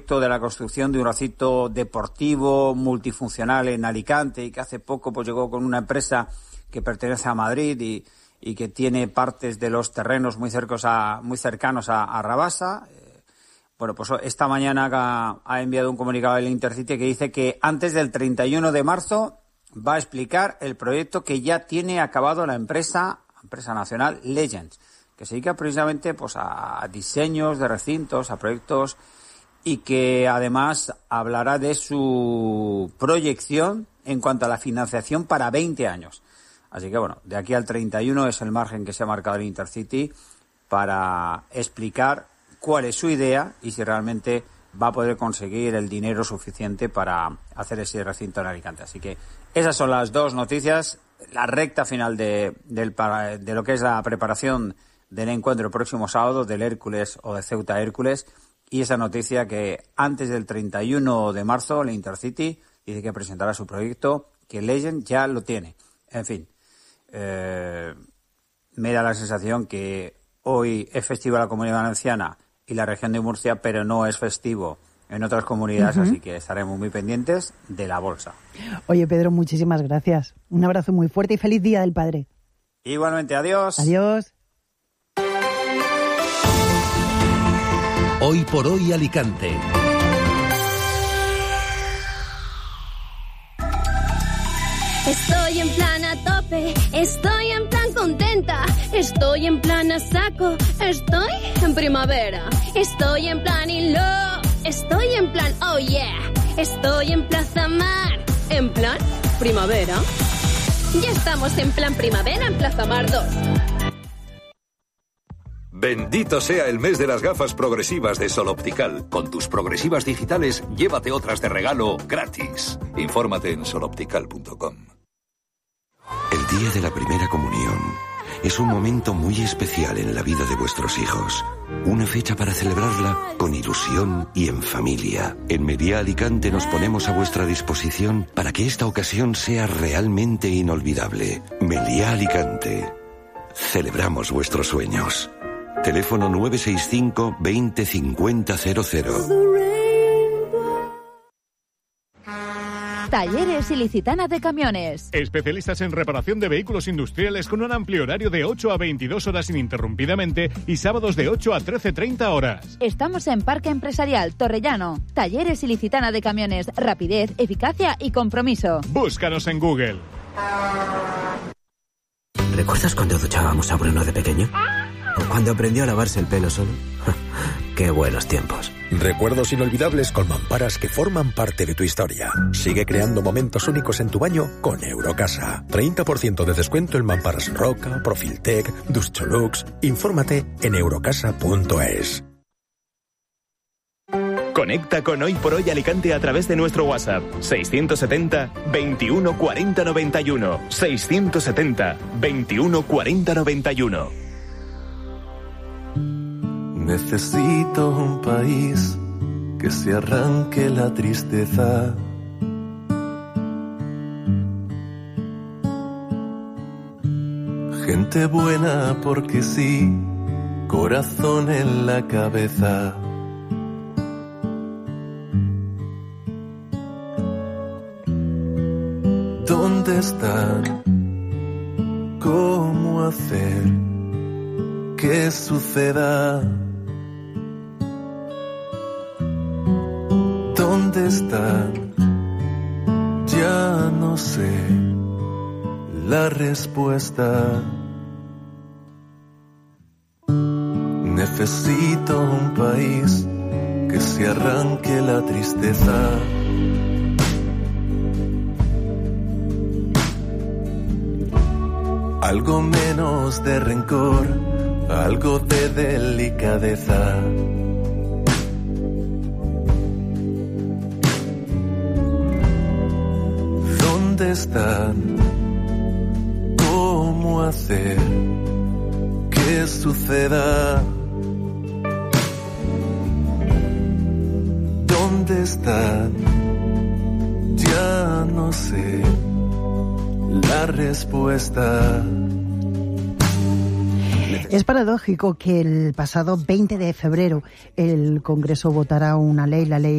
proyecto de la construcción de un recinto deportivo multifuncional en Alicante y que hace poco pues llegó con una empresa que pertenece a Madrid y que tiene partes de los terrenos muy cercanos a Rabasa. Bueno, pues esta mañana ha enviado un comunicado del Intercity que dice que antes del 31 de marzo va a explicar el proyecto que ya tiene acabado la empresa nacional Legends, que se dedica precisamente pues a diseños de recintos, a proyectos, y que además hablará de su proyección en cuanto a la financiación para 20 años. Así que bueno, de aquí al 31 es el margen que se ha marcado el Intercity para explicar cuál es su idea y si realmente va a poder conseguir el dinero suficiente para hacer ese recinto en Alicante. Así que esas son las dos noticias, la recta final de lo que es la preparación del encuentro próximo sábado del Hércules o de Ceuta Hércules, y esa noticia que antes del 31 de marzo el Intercity dice que presentará su proyecto, que Legend ya lo tiene. En fin, me da la sensación que hoy es festivo la Comunidad Valenciana y la región de Murcia, pero no es festivo en otras comunidades, así que estaremos muy pendientes de la bolsa. Oye, Pedro, muchísimas gracias. Un abrazo muy fuerte y feliz Día del Padre. Igualmente, adiós. Adiós. Hoy por hoy Alicante. Estoy en plan a tope, estoy en plan contenta, estoy en plan a saco, estoy en primavera, estoy en plan in love, estoy en plan oh yeah, estoy en Plaza Mar, en plan primavera. Ya estamos en plan primavera en Plaza Mar 2. Bendito sea el mes de las gafas progresivas de Sol Optical. Con tus progresivas digitales, llévate otras de regalo gratis. Infórmate en soloptical.com. El día de la primera comunión es un momento muy especial en la vida de vuestros hijos. Una fecha para celebrarla con ilusión y en familia. En Meliá Alicante nos ponemos a vuestra disposición para que esta ocasión sea realmente inolvidable. Meliá Alicante. Celebramos vuestros sueños. Teléfono 965 20 50 00. Talleres Ilicitana de Camiones. Especialistas en reparación de vehículos industriales con un amplio horario de 8 a 22 horas ininterrumpidamente y sábados de 8 a 13:30 horas. Estamos en Parque Empresarial Torrellano. Talleres Ilicitana de Camiones. Rapidez, eficacia y compromiso. Búscanos en Google. ¿Recuerdas cuando duchábamos a Bruno de pequeño? ¿O cuando aprendió a lavarse el pelo solo? ¡Qué buenos tiempos! Recuerdos inolvidables con mamparas que forman parte de tu historia. Sigue creando momentos únicos en tu baño con Eurocasa. 30% de descuento en mamparas Roca, Profiltec, Duscholux. Infórmate en eurocasa.es. Conecta con Hoy por Hoy Alicante a través de nuestro WhatsApp 670 21 40 91 670 21 40 91. Necesito un país que se arranque la tristeza. Gente buena porque sí, corazón en la cabeza. ¿Dónde están? ¿Cómo hacer que suceda? ¿Dónde están? Ya no sé la respuesta. Necesito un país que se arranque la tristeza. Algo menos de rencor, algo de delicadeza. ¿Dónde están? ¿Cómo hacer que suceda? ¿Dónde están? Ya no sé la respuesta. Es paradójico que el pasado 20 de febrero el Congreso votara una ley, la ley